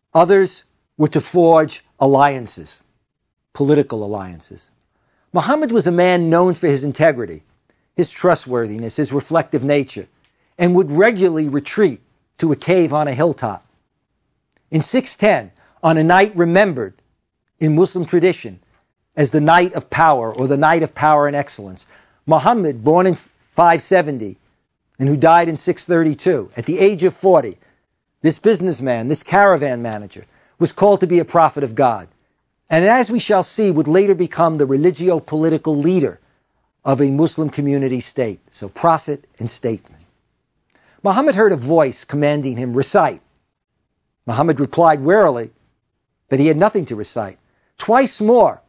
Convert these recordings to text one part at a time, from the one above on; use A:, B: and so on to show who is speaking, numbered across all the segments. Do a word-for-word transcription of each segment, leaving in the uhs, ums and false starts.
A: Others were to forge alliances, political alliances. Muhammad was a man known for his integrity, his trustworthiness, his reflective nature, and would regularly retreat to a cave on a hilltop. In six ten, on a night remembered in Muslim tradition as the night of power or the night of power and excellence, Muhammad, born in five seventy and who died in six thirty-two, at the age of forty, this businessman, this caravan manager, was called to be a prophet of God. And as we shall see, would later become the religio-political leader of a Muslim community state. So prophet and statesman. Muhammad heard a voice commanding him, recite. Muhammad replied warily that he had nothing to recite. Twice more,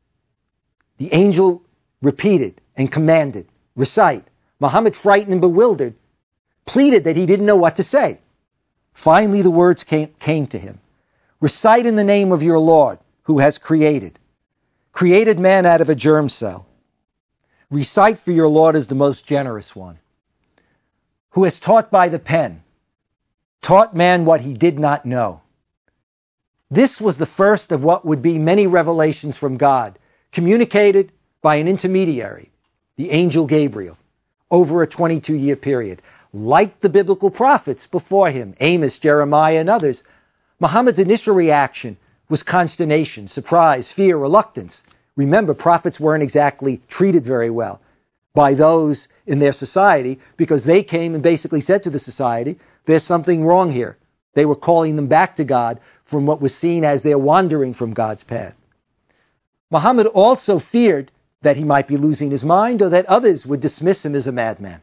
A: the angel repeated and commanded, recite. Muhammad, frightened and bewildered, pleaded that he didn't know what to say. Finally, the words came, came to him. Recite in the name of your Lord, who has created. Created man out of a germ cell. Recite for your Lord as the most generous one, who has taught by the pen, taught man what he did not know. This was the first of what would be many revelations from God, communicated by an intermediary, the angel Gabriel, over a twenty-two year period. Like the biblical prophets before him, Amos, Jeremiah, and others, Muhammad's initial reaction was consternation, surprise, fear, reluctance. Remember, prophets weren't exactly treated very well by those in their society because they came and basically said to the society, there's something wrong here. They were calling them back to God from what was seen as their wandering from God's path. Muhammad also feared that he might be losing his mind or that others would dismiss him as a madman.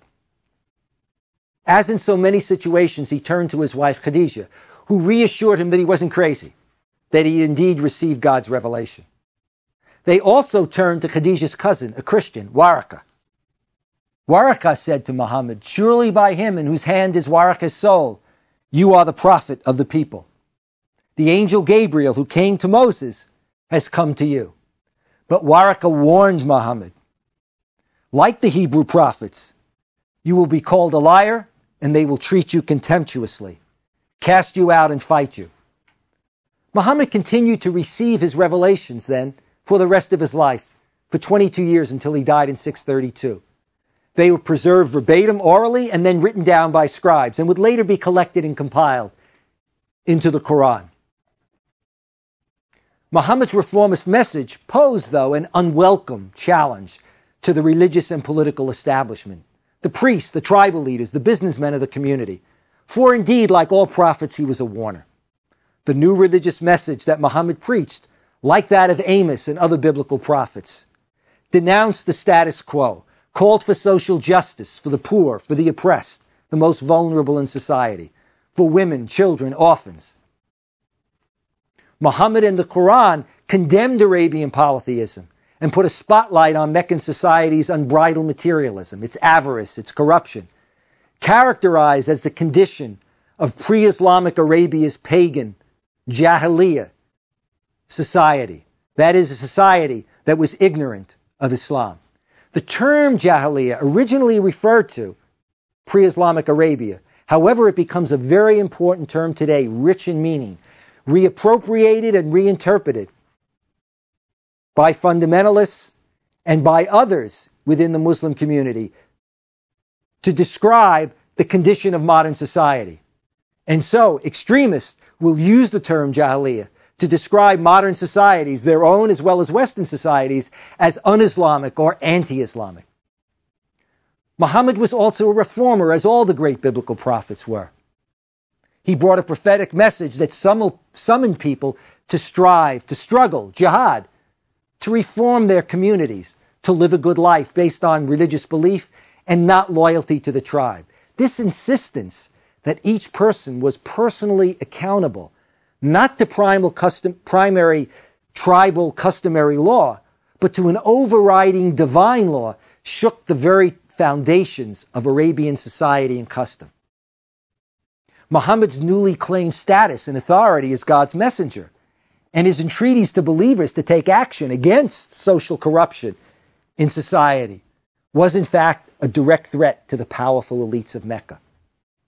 A: As in so many situations, he turned to his wife Khadijah, who reassured him that he wasn't crazy, that he indeed received God's revelation. They also turned to Khadijah's cousin, a Christian, Waraka. Waraka said to Muhammad, surely by him in whose hand is Waraka's soul, you are the prophet of the people. The angel Gabriel who came to Moses has come to you. But Waraka warned Muhammad, like the Hebrew prophets, you will be called a liar and they will treat you contemptuously, cast you out and fight you. Muhammad continued to receive his revelations then for the rest of his life, for twenty-two years until he died in six thirty-two. They were preserved verbatim orally and then written down by scribes and would later be collected and compiled into the Quran. Muhammad's reformist message posed, though, an unwelcome challenge to the religious and political establishment, the priests, the tribal leaders, the businessmen of the community. For indeed, like all prophets, he was a warner. The new religious message that Muhammad preached, like that of Amos and other biblical prophets, denounced the status quo, called for social justice for the poor, for the oppressed, the most vulnerable in society, for women, children, orphans. Muhammad and the Quran condemned Arabian polytheism and put a spotlight on Meccan society's unbridled materialism, its avarice, its corruption, characterized as the condition of pre-Islamic Arabia's pagan, Jahiliyyah society. That is, a society that was ignorant of Islam. The term Jahiliyyah originally referred to pre-Islamic Arabia. However, it becomes a very important term today, rich in meaning, reappropriated and reinterpreted by fundamentalists and by others within the Muslim community to describe the condition of modern society. And so, extremists will use the term Jahiliyyah to describe modern societies, their own as well as Western societies, as un-Islamic or anti-Islamic. Muhammad was also a reformer, as all the great biblical prophets were. He brought a prophetic message that summoned people to strive, to struggle, jihad, to reform their communities, to live a good life based on religious belief and not loyalty to the tribe. This insistence that each person was personally accountable, not to primal custom, primary tribal customary law, but to an overriding divine law, shook the very foundations of Arabian society and custom. Muhammad's newly claimed status and authority as God's messenger, and his entreaties to believers to take action against social corruption in society, was in fact a direct threat to the powerful elites of Mecca.